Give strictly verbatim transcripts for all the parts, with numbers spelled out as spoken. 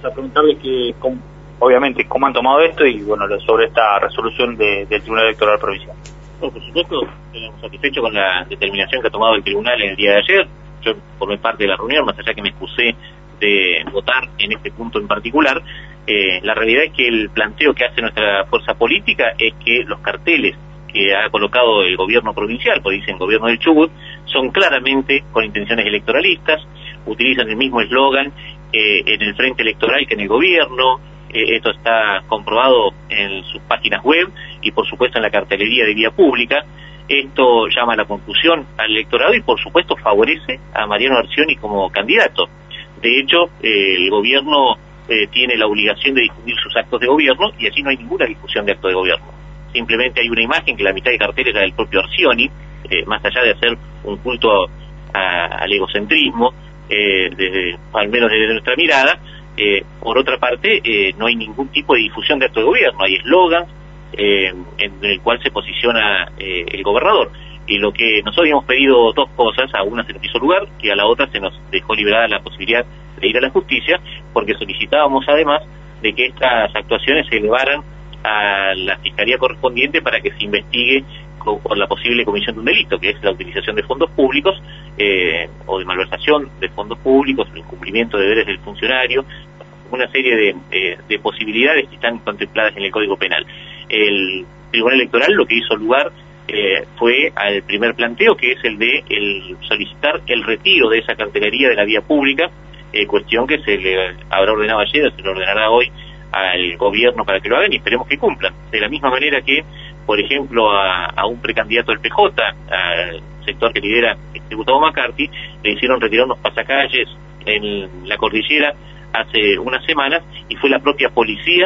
vamos a preguntarle que, cómo, obviamente, cómo han tomado esto y, bueno, sobre esta resolución de, del Tribunal Electoral Provincial. Bueno, por supuesto, estamos satisfechos con la determinación que ha tomado el Tribunal en el día de ayer. Yo formé parte de la reunión, más allá que me excusé de votar en este punto en particular. Eh, la realidad es que el planteo que hace nuestra fuerza política es que los carteles que ha colocado el gobierno provincial, pues dicen gobierno del Chubut, son claramente con intenciones electoralistas, utilizan el mismo eslogan eh, en el frente electoral que en el gobierno. Eh, esto está comprobado en sus páginas web y por supuesto en la cartelería de vía pública. Esto llama a la confusión al electorado y por supuesto favorece a Mariano Arcioni como candidato. De hecho, eh, el gobierno eh, tiene la obligación de difundir sus actos de gobierno y allí no hay ninguna difusión de acto de gobierno. Simplemente hay una imagen que la mitad de cartel era del propio Arcioni, eh, más allá de hacer un culto a, a, al egocentrismo, eh, desde, al menos desde nuestra mirada. Eh, por otra parte, eh, no hay ningún tipo de difusión de acto de gobierno, hay eslogans eh, en el cual se posiciona eh, el gobernador. Y lo que nosotros habíamos pedido dos cosas, a una se nos hizo lugar y a la otra se nos dejó liberada la posibilidad de ir a la justicia, porque solicitábamos además de que estas actuaciones se elevaran a la fiscalía correspondiente para que se investigue por la posible comisión de un delito, que es la utilización de fondos públicos eh, o de malversación de fondos públicos, el incumplimiento de deberes del funcionario, una serie de, eh, de posibilidades que están contempladas en el Código Penal. El Tribunal Electoral lo que hizo lugar eh, fue al primer planteo, que es el de el solicitar el retiro de esa cartelería de la vía pública, eh, cuestión que se le habrá ordenado ayer, se le ordenará hoy al gobierno para que lo hagan y esperemos que cumplan. De la misma manera que, por ejemplo, a, a un precandidato del P J, al sector que lidera el Gustavo McCarthy, le hicieron retirar unos pasacalles en la cordillera hace unas semanas y fue la propia policía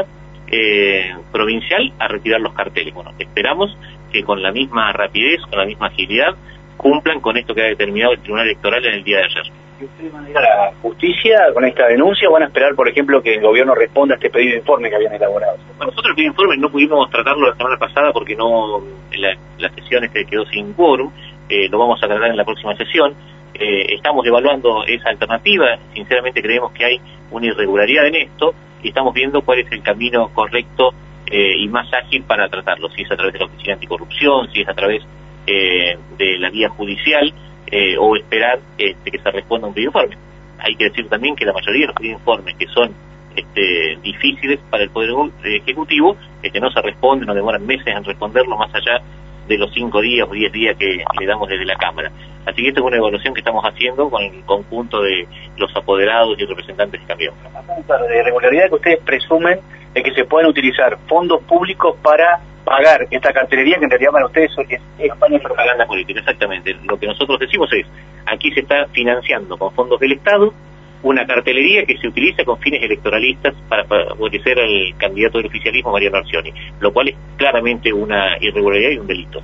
eh, provincial a retirar los carteles. Bueno, esperamos que con la misma rapidez, con la misma agilidad, cumplan con esto que ha determinado el Tribunal Electoral en el día de ayer. ¿Y ustedes van a ir a la justicia con esta denuncia o van a esperar, por ejemplo, que el gobierno responda a este pedido de informe que habían elaborado? Bueno, nosotros el pedido de informe no pudimos tratarlo la semana pasada porque no la, la sesión este quedó sin quórum, eh, lo vamos a tratar en la próxima sesión. Eh, estamos evaluando esa alternativa, sinceramente creemos que hay una irregularidad en esto y estamos viendo cuál es el camino correcto eh, y más ágil para tratarlo, si es a través de la Oficina Anticorrupción, si es a través eh, de la vía judicial, Eh, o esperar este, que se responda a un pedido de informe. Hay que decir también que la mayoría de los pedidos de informe que son este, difíciles para el Poder Ejecutivo, este, no se responden, no demoran meses en responderlo más allá de los cinco días o diez días que le damos desde la Cámara. Así que esta es una evaluación que estamos haciendo con el conjunto de los apoderados y representantes de Cambiemos. De irregularidad que ustedes presumen de que se pueden utilizar fondos públicos para pagar esta cartelería que en realidad para ustedes es, es campaña de propaganda política, exactamente. Lo que nosotros decimos es, aquí se está financiando con fondos del Estado una cartelería que se utiliza con fines electoralistas para favorecer al candidato del oficialismo, Mariano Arcioni, lo cual es claramente una irregularidad y un delito.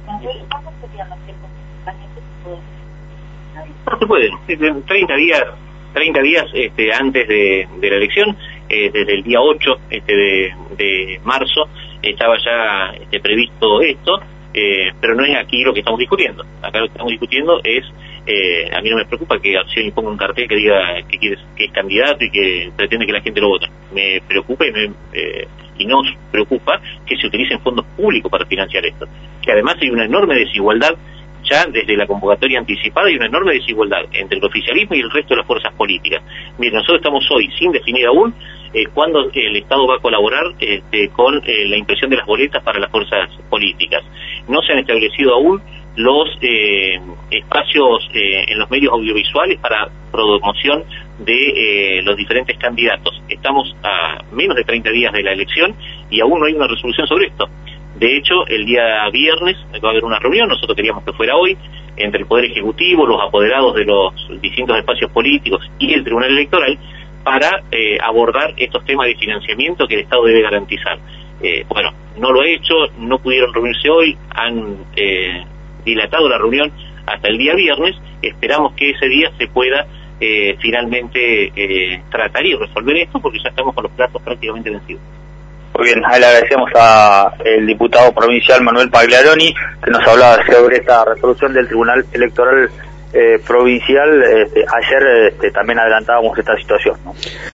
No se pueden, treinta días, treinta días este, antes de, de la elección, eh, desde el día ocho este, de, de marzo, estaba ya este, previsto esto, eh, pero no es aquí lo que estamos discutiendo. Acá lo que estamos discutiendo es, eh, a mí no me preocupa que Arcioni ponga un cartel que diga que, quiere, que es candidato y que pretende que la gente lo vote. Me preocupa y, me, eh, y nos preocupa que se utilicen fondos públicos para financiar esto. Que además hay una enorme desigualdad ya desde la convocatoria anticipada, hay una enorme desigualdad entre el oficialismo y el resto de las fuerzas políticas. Miren, nosotros estamos hoy sin definir aún eh, cuándo el Estado va a colaborar este, con eh, la impresión de las boletas para las fuerzas políticas. No se han establecido aún los eh, espacios eh, en los medios audiovisuales para promoción de eh, los diferentes candidatos. Estamos a menos de treinta días de la elección y aún no hay una resolución sobre esto. De hecho, el día viernes va a haber una reunión, nosotros queríamos que fuera hoy, entre el Poder Ejecutivo, los apoderados de los distintos espacios políticos y el Tribunal Electoral, para eh, abordar estos temas de financiamiento que el Estado debe garantizar. Eh, bueno, no lo ha hecho, no pudieron reunirse hoy, han eh, dilatado la reunión hasta el día viernes, esperamos que ese día se pueda eh, finalmente eh, tratar y resolver esto, porque ya estamos con los plazos prácticamente vencidos. Muy bien, ahí le agradecemos al diputado provincial Manuel Pagliaroni, que nos hablaba sobre esta resolución del Tribunal Electoral eh, Provincial. Este, ayer este, también adelantábamos esta situación, ¿no?